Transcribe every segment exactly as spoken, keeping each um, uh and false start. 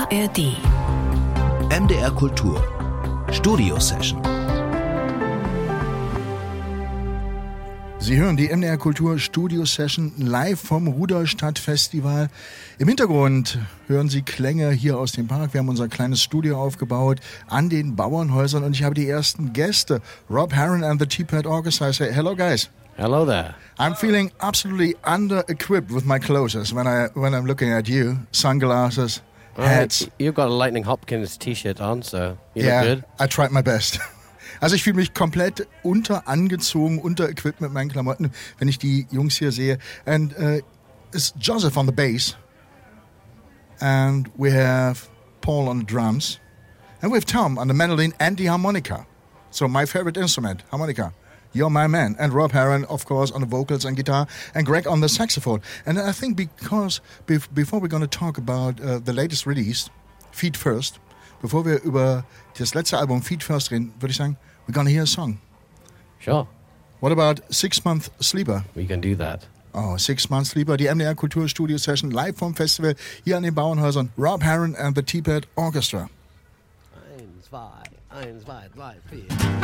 A R D. M D R Kultur Studio Session. Sie hören die M D R Kultur Studio Session live vom Rudolstadt Festival. Im Hintergrund hören Sie Klänge hier aus dem Park. Wir haben unser kleines Studio aufgebaut an den Bauernhäusern und ich habe die ersten Gäste. Rob Harron and the Teapot Orchestra. I say hello, guys. Hello there. I'm feeling absolutely under-equipped with my clothes when I when I'm looking at you. Sunglasses, hats. Right. You've got a Lightning Hopkins T-shirt on, so you yeah, look good. I tried my best. Also ich fühle mich komplett unterangezogen, unter-equipped mit meinen Klamotten, wenn ich die Jungs hier sehe. And uh, it's Joseph on the bass. And we have Paul on the drums. And we have Tom on the mandolin and the harmonica. So my favorite instrument, harmonica. You're my man. And Rob Harron, of course, on the vocals and guitar. And Greg on the saxophone. And I think because bef- before we're going to talk about uh, the latest release, Feet First, bevor wir über das letzte Album Feet First reden, würde ich sagen, we're going to hear a song. Sure. What about Six Month Sleeper? We can do that. Oh, Six Month Sleeper, die M D R Kultur Studio Session live vom Festival hier an den Bauernhäusern. Rob Harron and the Teapot Orchestra. Eins, zwei, eins, zwei, drei, vier.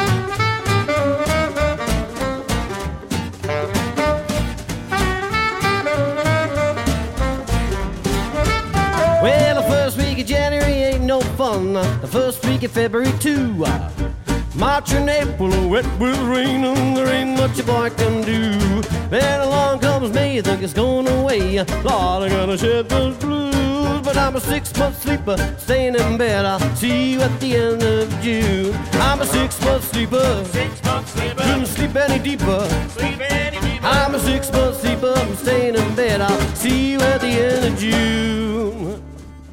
Well, the first week of January ain't no fun. The first week of February too. March and April wet with rain, and there ain't much a boy can do. Then along comes May, you think it's going away. Lord, I gotta shed those blues. But I'm a six-month sleeper, staying in bed. I'll see you at the end of June. I'm a six-month sleeper, Six-month sleeper. couldn't sleep any deeper. Sleep any deeper. I'm a six-month sleeper, I'm staying in bed. I'll see you at the end of June.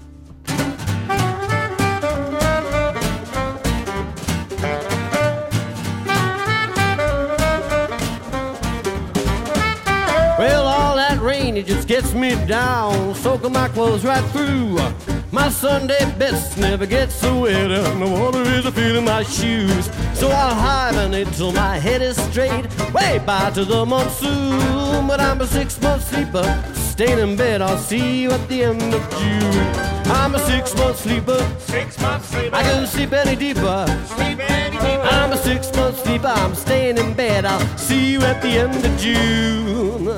Well, all that rain, it just gets me down, soaking my clothes right through. My Sunday best never gets so wet, and the water is a feeling my shoes. So I'll hibernate till my head is straight, way by to the monsoon. But I'm a six-month sleeper, staying in bed, I'll see you at the end of June. I'm a six-month sleeper, Six-month sleeper. I couldn't sleep any deeper. Sleep any deeper. I'm a six-month sleeper, I'm staying in bed, I'll see you at the end of June.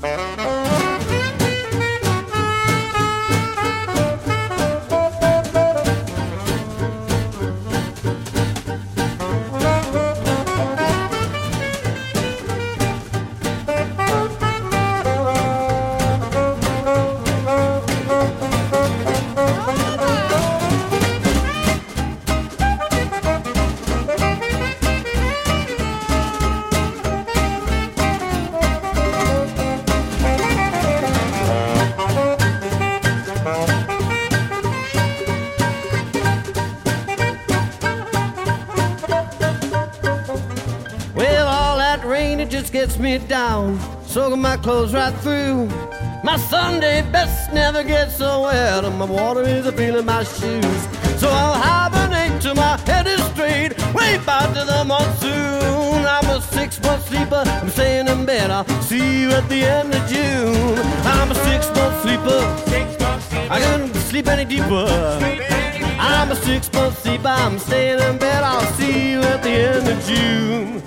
Gets me down, soaking my clothes right through. My Sunday best never gets so wet, and my water is a feeling my shoes. So I'll hibernate till my head is straight, way back to the monsoon. I'm a six-month sleeper, I'm staying in bed, I'll see you at the end of June. I'm a six-month sleeper, Six-month sleeper. I couldn't sleep any deeper. Sleep any deeper. I'm a six-month sleeper, I'm staying in bed, I'll see you at the end of June.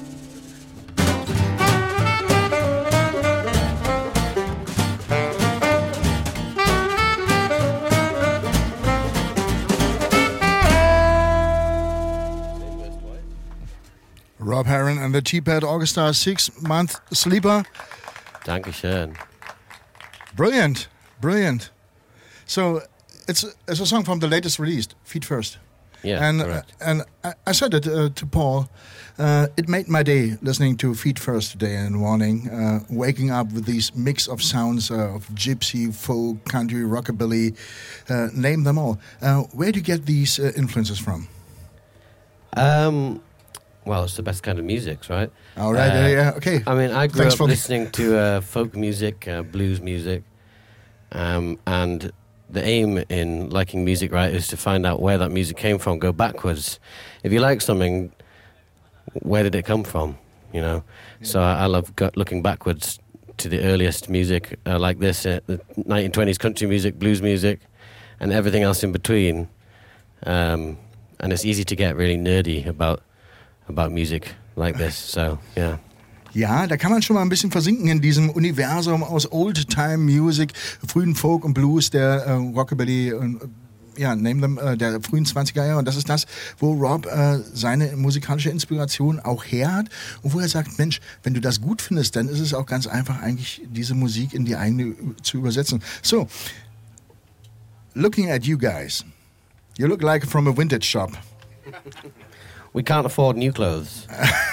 Rob Harron and the Teapot Orchestra, Six Month Sleeper. Dankeschön. Brilliant, brilliant. So it's it's a song from the latest release, Feet First. Yeah, and correct. Uh, and I, I said it uh, to Paul. Uh, it made my day listening to Feet First today in the morning, uh, waking up with these mix of sounds uh, of gypsy, folk, country, rockabilly, uh, name them all. Uh, where do you get these uh, influences from? Um, well, it's the best kind of music, right? All right, Uh, uh, yeah, okay. I mean, I grew Thanks up for the- listening to uh, folk music, uh, blues music, um, and the aim in liking music, right, is to find out where that music came from, go backwards. If you like something, where did it come from, you know? Yeah. So I, I love go- looking backwards to the earliest music uh, like this, uh, the nineteen twenties country music, blues music, and everything else in between. Um, and it's easy to get really nerdy about about music like this. So, yeah. Ja, da kann man schon mal ein bisschen versinken in diesem Universum aus Old-Time Music, frühen Folk und Blues, der äh, Rockabilly und ja, name them, äh, der frühen zwanziger Jahre. Und das ist das, wo Rob äh, seine musikalische Inspiration auch her hat und wo er sagt, Mensch, wenn du das gut findest, dann ist es auch ganz einfach, eigentlich diese Musik in die eigene zu übersetzen. So, looking at you guys, you look like from a vintage shop. We can't afford new clothes.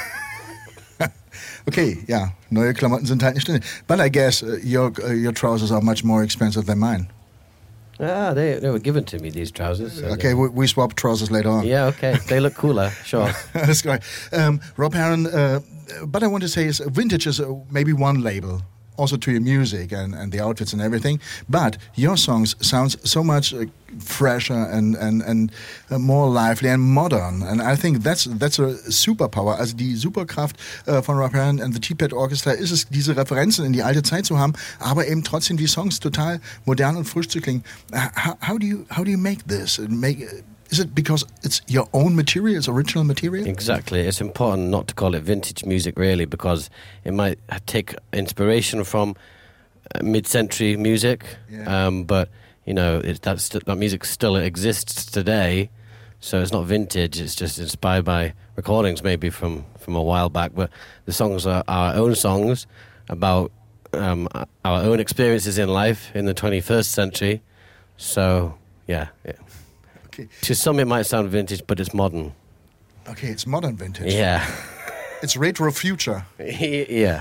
Okay, ja, neue Klamotten sind halt nicht drin. But I guess uh, your uh, your trousers are much more expensive than mine. Ah, they they were given to me, these trousers. So Okay, we, we swap trousers later on. Yeah, okay. They look cooler, sure. That's great. Um, Rob Harron, uh, but I want to say is vintage is uh, maybe one label, also to your music and, and the outfits and everything. But your songs sounds so much uh, fresher and and and uh, more lively and modern. And I think that's that's a superpower. Also die Superkraft uh, von Rob Harron and the Teapot Orchestra ist es, diese Referenzen in die alte Zeit zu haben, aber eben trotzdem die Songs total modern und frisch zu klingen. How, how do you how do you make this? Make Is it because it's your own material, it's original material? Exactly. It's important not to call it vintage music, really, because it might take inspiration from uh, mid-century music. Yeah. Um, but, you know, it, that's st- that music still exists today, so it's not vintage. It's just inspired by recordings maybe from, from a while back. But the songs are our own songs about um, our own experiences in life in the twenty-first century. So, yeah, yeah. Okay. To some it might sound vintage, but it's modern. Okay, it's modern vintage. Yeah. It's retro future. Yeah.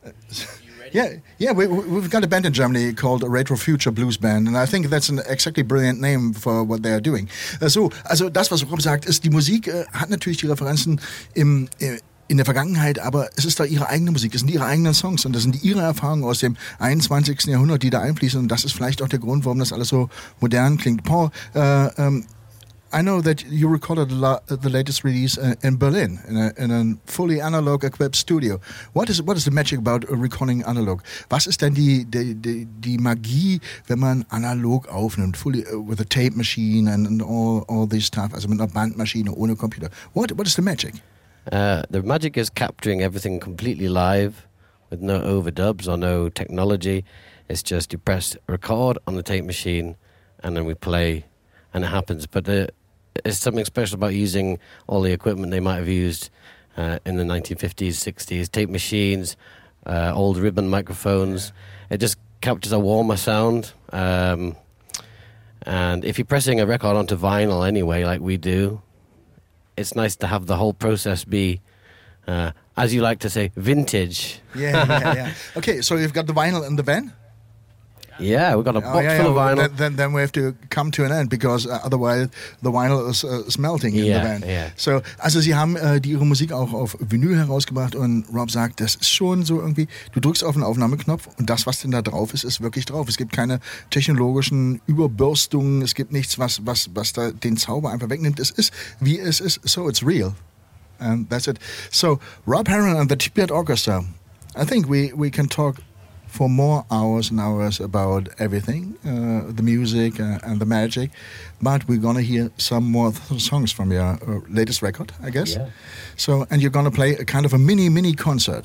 Yeah, yeah. We, we've got a band in Germany called Retro Future Blues Band, and I think that's an exactly brilliant name for what they are doing. Uh, so, also das, was Rob sagt, ist, die Musik äh, hat natürlich die Referenzen im äh, in der Vergangenheit, aber es ist da ihre eigene Musik, es sind ihre eigenen Songs und das sind ihre Erfahrungen aus dem einundzwanzigsten Jahrhundert, die da einfließen, und das ist vielleicht auch der Grund, warum das alles so modern klingt. Paul, uh, um, I know that you recorded the latest release in Berlin in a, in a fully analog equipped studio. What is what is the magic about recording analog? Was ist denn die die die, die Magie, wenn man analog aufnimmt, fully uh, with a tape machine and, and all all this stuff, also mit einer Bandmaschine ohne Computer? What what is the magic? Uh, the magic is capturing everything completely live with no overdubs or no technology. It's just you press record on the tape machine and then we play and it happens. But the There's something special about using all the equipment they might have used uh, in the nineteen fifties, sixties, tape machines, uh, old ribbon microphones. Yeah. It just captures a warmer sound. Um, and if you're pressing a record onto vinyl anyway, like we do, it's nice to have the whole process be, uh, as you like to say, vintage. Yeah, yeah, yeah. Okay, so you've got the vinyl in the van? Yeah, we've got a box oh, yeah, full yeah. of vinyl. Then, then, then we have to come to an end, because uh, otherwise the vinyl is, uh, is melting in yeah, the van. Yeah. So, also sie haben äh, die, ihre Musik auch auf Vinyl herausgebracht, und Rob sagt, das ist schon so irgendwie, du drückst auf den Aufnahmeknopf und das, was denn da drauf ist, ist wirklich drauf. Es gibt keine technologischen Überbürstungen, es gibt nichts, was, was, was da den Zauber einfach wegnimmt. Es ist, wie es ist, so it's real. And that's it. So, Rob Harron and the Teapot Orchestra. I think we, we can talk for more hours and hours about everything, uh, the music uh, and the magic, but we're gonna hear some more th- songs from your uh, latest record, I guess. Yeah. So, and you're gonna play a kind of a mini, mini concert,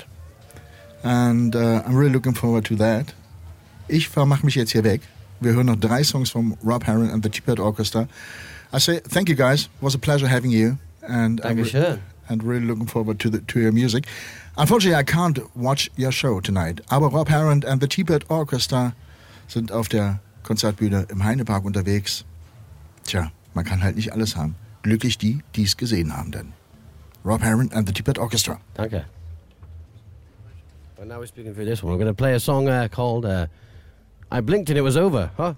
and uh, I'm really looking forward to that. Ich vermach mich jetzt hier weg. Wir hören noch drei Songs from Rob Harron and the Teapot Orchestra. I say thank you, guys. It was a pleasure having you, and I'm re- and really looking forward to the to your music. Unfortunately, I can't watch your show tonight. Aber Rob Harron and the Teapot Orchestra sind auf der Konzertbühne im Heinepark unterwegs. Tja, man kann halt nicht alles haben. Glücklich die, die es gesehen haben denn. Rob Harron and the Teapot Orchestra. Danke. Well, now we're speaking through this one. We're going to play a song uh, called uh, I Blinked and It Was Over. Huh?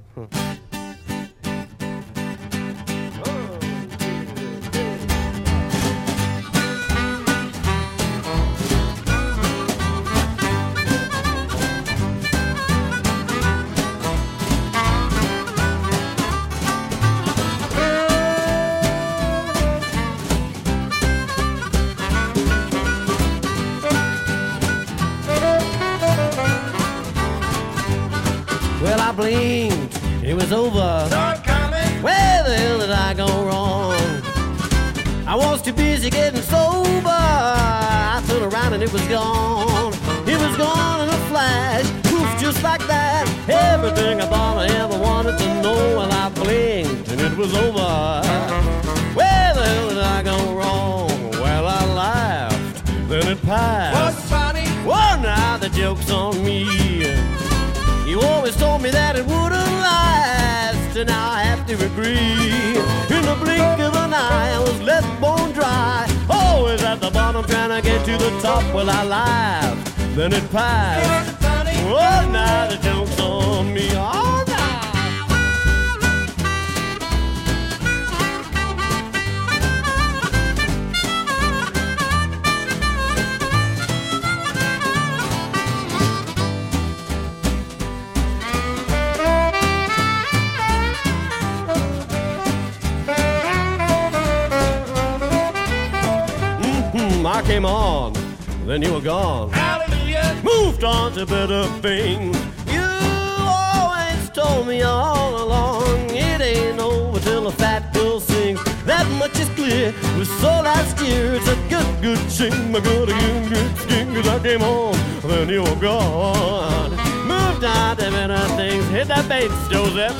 Well, I blinked, it was over. Saw it coming. I was too busy getting sober. I turned around and it was gone. It was gone in a flash, poof, just like that. Everything I thought I ever wanted to know, and I blinked and it was over. Where the hell did I go wrong? Well, I laughed, then it passed. What's funny? Well, now the joke's on me. You always told me that it wouldn't last, and now I have to agree. In the blink of an eye, I was left bone dry. Always at the bottom, trying to get to the top. Well, I laughed, then it passed. What's funny? Well, now the joke's on me. Oh, now. I came on, then you were gone. Hallelujah. Moved on to better things. You always told me all along, it ain't over till a fat girl sings. That much is clear. We saw last year. It's a good, good shame. I got a good, good skin. Cause I came on, then you were gone. Moved on to better things. Hit that bass, Joseph.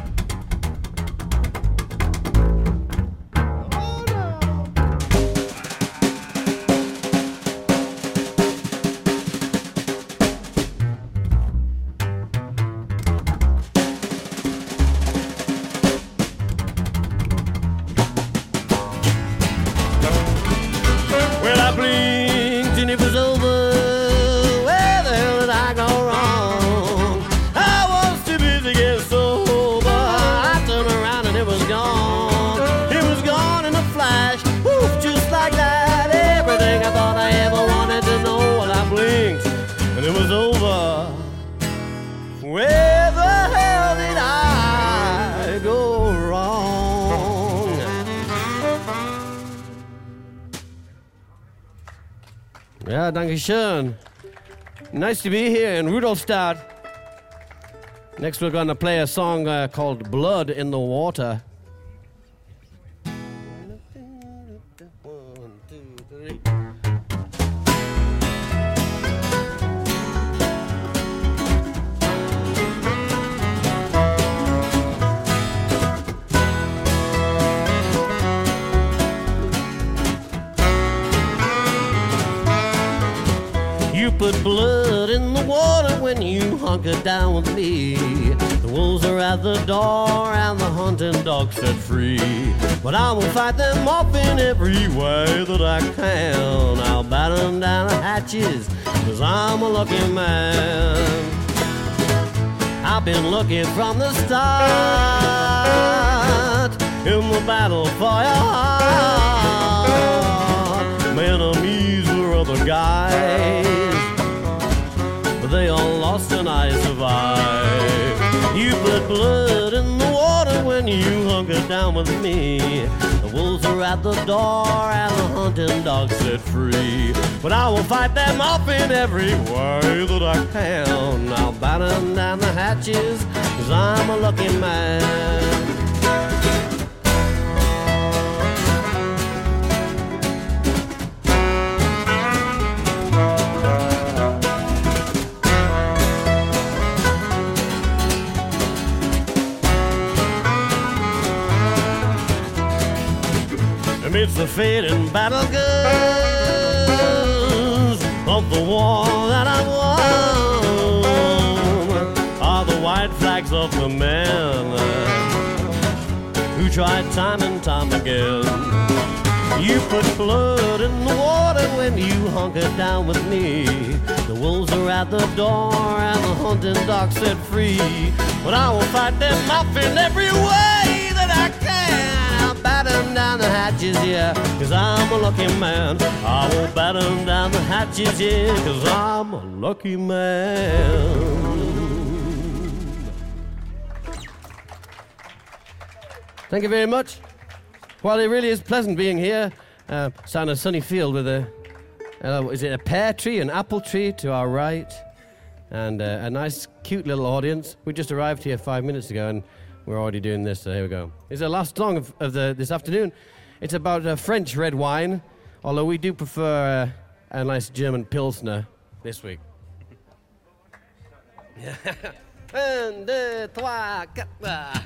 Ja, danke schön. Nice to be here in Rudolstadt. Next we're gonna play a song uh, called Blood in the Water. One, two, three. You put blood in the water when you hunkered down with me. The wolves are at the door and the hunting dogs set free. But I will fight them off in every way that I can. I'll batten down the hatches, cause I'm a lucky man. I've been lucky from the start in the battle for your heart. My enemies were other guys, they all lost and I survived. You put blood in the water when you hunkered down with me. The wolves are at the door and the hunting dogs set free. But I will fight them off in every way that I can. I'll batten down the hatches, cause I'm a lucky man. Amidst the fading battle guns of the war that I won are the white flags of the men who tried time and time again. You put blood in the water when you hunkered down with me. The wolves are at the door and the hunting dogs set free. But I will fight them off in every way that I can. I'll batten down the hatches, yeah, cause I'm a lucky man. I will batten down the hatches, yeah, cause I'm a lucky man. Thank you very much. Well, it really is pleasant being here. Uh, it's on a sunny field with a, uh, is it a pear tree, an apple tree to our right, and uh, a nice, cute little audience. We just arrived here five minutes ago, and we're already doing this, so here we go. It's the last song of, of the, this afternoon. It's about uh, French red wine, although we do prefer uh, a nice German Pilsner this week. Un, deux, trois, quatre.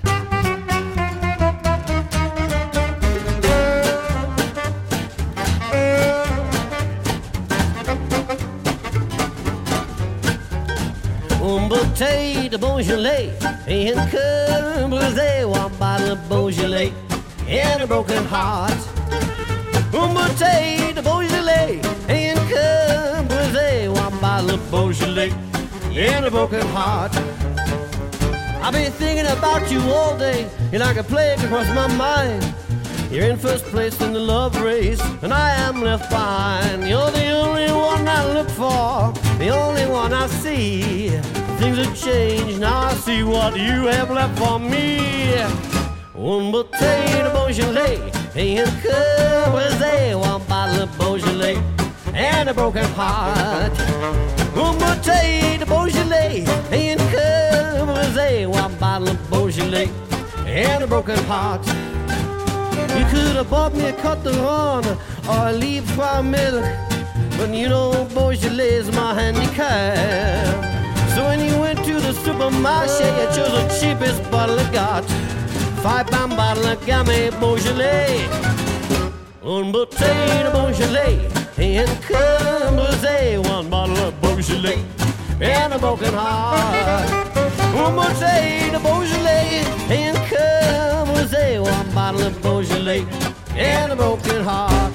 Une bouteille de Beaujolais and cœur brisé, one bottle of Beaujolais and a broken heart. Une bouteille de Beaujolais and cœur brisé, one bottle of Beaujolais and a broken heart. I've been thinking about you all day, you're like a plague across my mind. You're in first place in the love race, and I am left behind. You're the only one I look for, the only one I see. Things have changed, now I see what you have left for me. Une bouteille de Beaujolais, and cœur brisé, one bottle of Beaujolais, and a broken heart. Une bouteille de Beaujolais, and cœur brisé, one bottle of Beaujolais, and a broken heart. You could have bought me a Coteron or a Libre for milk, but you know Beaujolais is my handicap. So when you went to the supermarché, you chose the cheapest bottle I got. Five pound bottle of Gamay Beaujolais. Une bouteille de Beaujolais and cœur brisé, one bottle of Beaujolais and a broken heart. Une bouteille de Beaujolais and cœur brisé, one bottle of Beaujolais and a broken heart.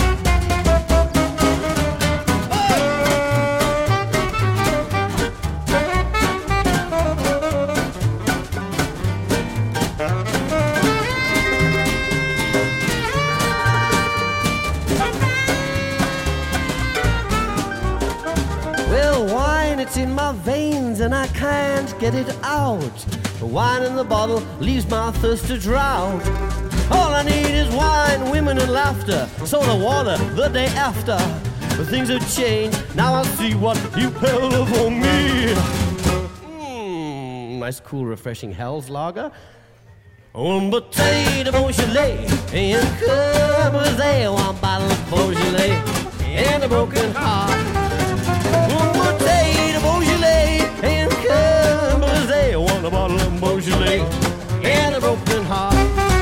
It's in my veins and I can't get it out. The wine in the bottle leaves my thirst to drought. All I need is wine, women and laughter, soda water the day after. But things have changed, now I see what you held for me. Mmm, nice cool refreshing Hell's Lager. Une bouteille de Beaujolais and cœur brisé, one bottle of Beaujolais and a broken heart. Une bouteille de Beaujolais and cœur brisé, one bottle of Beaujolais and a broken heart.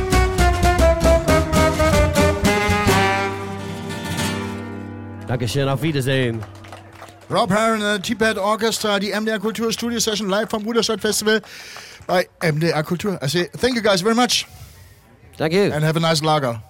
Dankeschön, auf Wiedersehen. Rob Harron, uh, T-Pad Orchestra, die M D R Kultur Studio Session live vom Ruderstadt Festival bei M D R Kultur. I say thank you guys very much. Thank you. And have a nice lager.